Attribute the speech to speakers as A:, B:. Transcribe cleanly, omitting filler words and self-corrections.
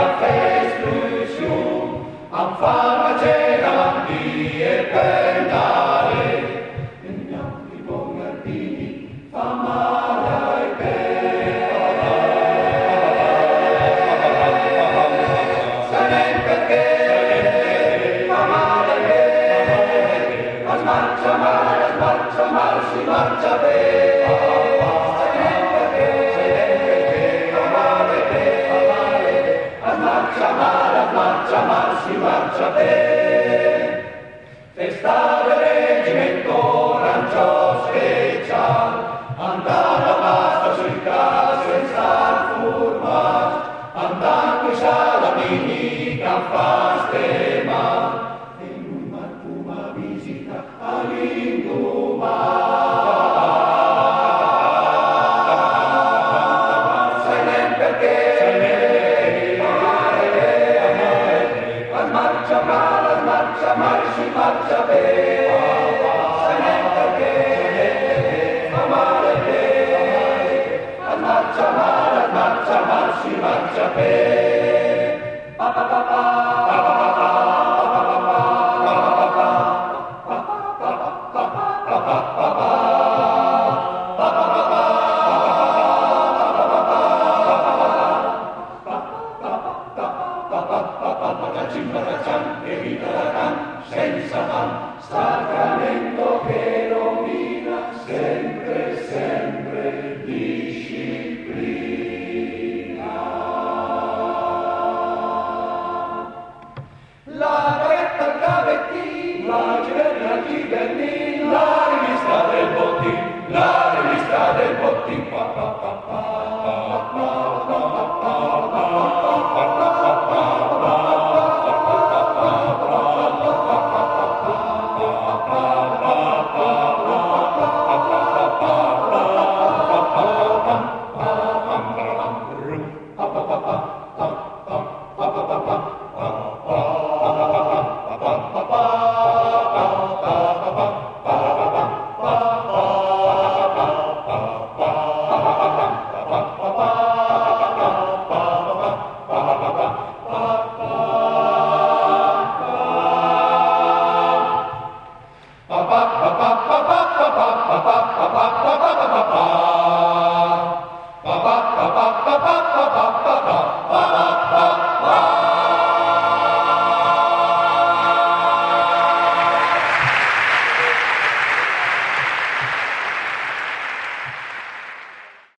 A: am farmacea e pendale, e neanche i bongardini fa male ai piedi. Sai perché fa male ai piedi, la smarcia male, si marcia bene. Si marcia bene, festa del reggimento arancio special, andata basta sul caso senza furma, andata qui salamini che fa stema, e lui marcuma visita all'induma. Si marcia bene, sai perché fa male bene, marcia male, si marcia bene. Pa pa pa pa, pa pa pa pa, senza pan, sacramento che nomina sempre, sempre disciplina. La caretta al cavettino, la civerna al civernino, la rivista del bottin, pa pa pa pa.